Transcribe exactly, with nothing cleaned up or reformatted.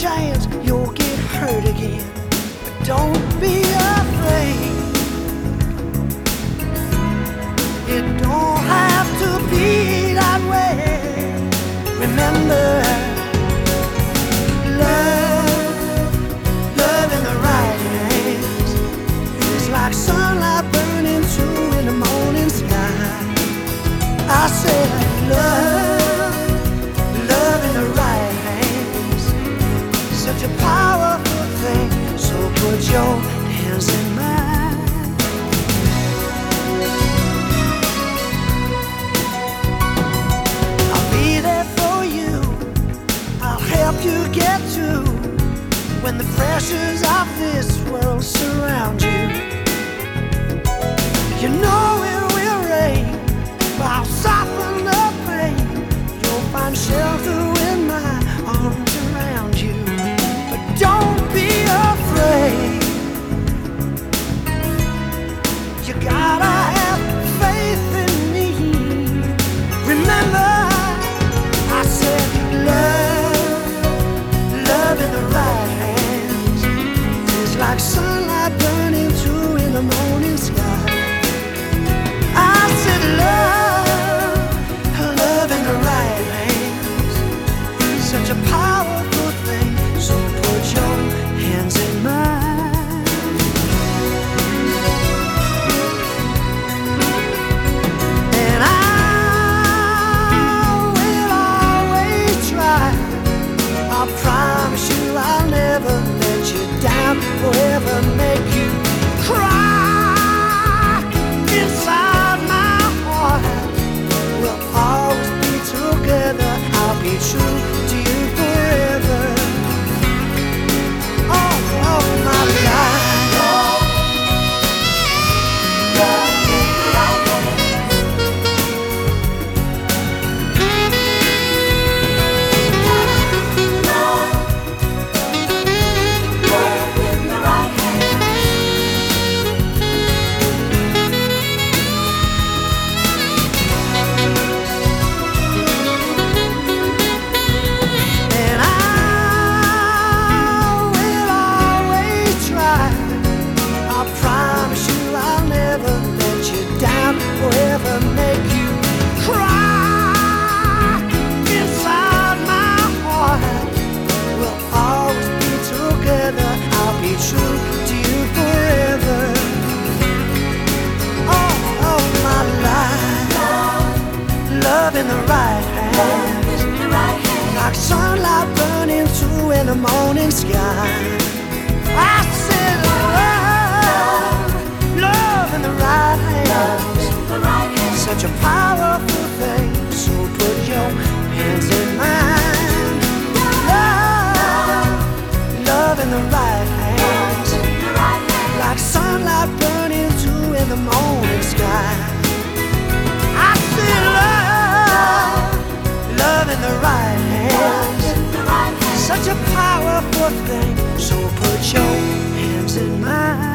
chance you'll get hurt again. But don't be afraid. It don't have to be that way. Remember, love, love in the right hands is like sunlight burning through in the morning sky. I said love, love in the right hands, such a powerful thing. So put your hands in mine. I'll be there for you. I'll help you get through when the pressures of this world surround you. You know it will rain, but I'll soften the pain. You'll find shelter in my arms around you. But don't be afraid. You gotta have faith in me. Remember, I said love, love in the right hands is like sunlight burning through in the morning sky. I said love, love in the right hands, such a powerful thing. So put your hands in mine. And I will always try. I promise you I'll never let you down or ever make you cry. Inside my heart we'll always be together. I'll be true to you forever. All of my life. Forever make you cry. Inside my heart we'll always be together. I'll be true to you forever. All of my life, love in the right hand, like sunlight burning through in the morning sky. I said love, love in the right hand, such a powerful thing. So put your hands in mine. Love, love in the right hands, like sunlight burning through in the morning sky. I said love, love in the right hands, such a powerful thing. So put your hands in mine.